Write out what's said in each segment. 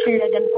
chez la dame.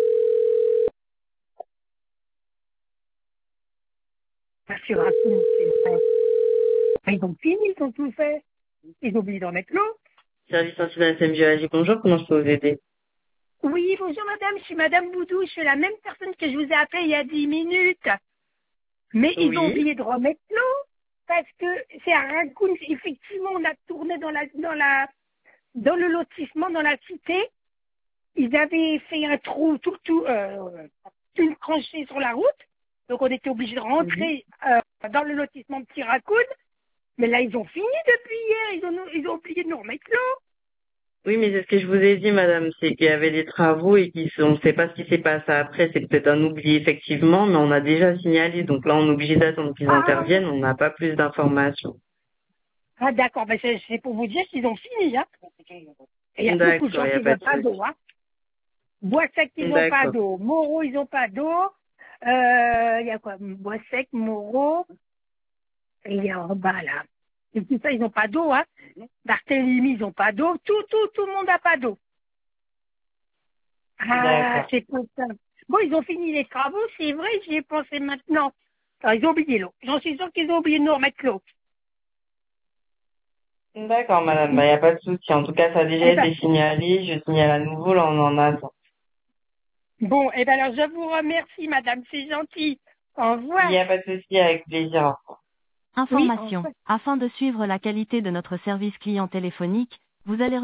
Sur un coup, ils ont fini, ils ont tout fait. Ils ont oublié d'en mettre l'eau. Service national SMGAG, bonjour, comment je peux vous aider? Oui, bonjour madame, je suis madame Boudou, je suis la même personne que je vous ai appelée il y a 10 minutes. Mais ils ont Oui. oublié de remettre l'eau. Parce que c'est à Raccoon, effectivement, on a tourné dans le lotissement, dans la cité. Ils avaient fait un trou, une tranchée sur la route. Donc on était obligé de Mhm. rentrer dans le lotissement de Petit Raccoon. Mais là, ils ont fini depuis hier. Ils ont oublié de nous remettre l'eau. Oui, mais c'est ce que je vous ai dit, madame, c'est qu'il y avait des travaux et on ne sait pas ce qui s'est passé après, c'est peut-être un oubli effectivement, mais on a déjà signalé, donc là on est obligé d'attendre qu'ils interviennent, on n'a pas plus d'informations. D'accord. Ben, c'est pour vous dire qu'ils ont fini. Hein. Et il y a beaucoup de D'accord, gens il n'y a qui pas n'ont de pas d'eau. souci. Hein. Bois sec, ils n'ont pas D'accord. d'eau. Moreau, ils n'ont pas d'eau. Il y a quoi? Bois sec, Moreau. Et il y a en bas, là. Et tout ça, ils n'ont pas d'eau, hein. Barthélemy, ils n'ont pas d'eau. Tout le monde n'a pas d'eau. Ah, D'accord. c'est pour ça. Bon, ils ont fini les travaux, c'est vrai, j'y ai pensé maintenant. Alors, ils ont oublié l'eau. J'en suis sûre qu'ils ont oublié de nous remettre l'eau. D'accord, madame, il n'y a pas de souci. En tout cas, ça a déjà Eh ben, été signalé, je signale à nouveau, là on en attend. bon, eh ben alors, je vous remercie, madame, c'est gentil. Au Il n'y revoir. a pas de souci, avec plaisir. Oui, au Information. revoir. Afin de suivre la qualité de notre service client téléphonique, vous allez